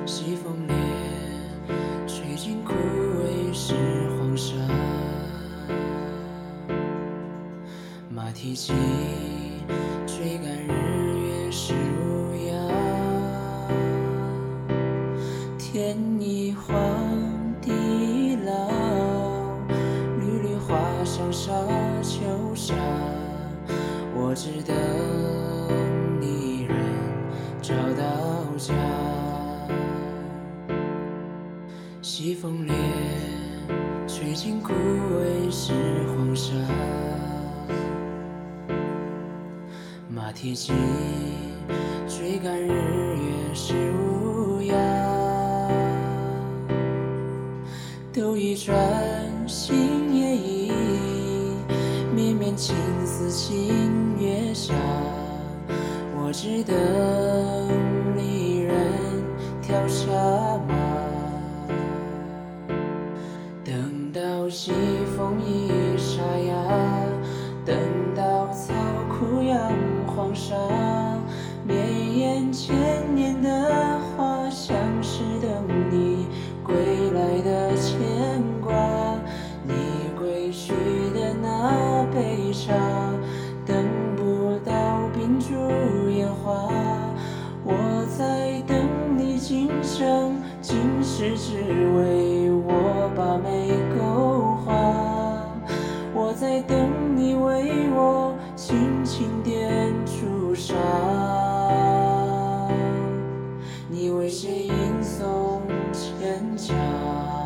西风烈，吹尽枯萎是黄沙。马蹄疾，追赶日月是无涯。天已荒，地已老，缕缕花香沙丘下。我只等你人找到家。西风烈，吹尽枯萎是黄沙。马蹄疾，追赶日月是无涯。斗一转，心也已，绵绵青丝青月下。我只等离人跳下马，等到西风已沙哑，等到草枯扬黄沙，绵延千年的花香是等你归来的牵挂。你归去的那杯茶，等不到冰烛烟花。我在等你今生今世，只为我把眉勾画。我在等你为我轻轻点朱砂。你为谁吟诵蒹葭？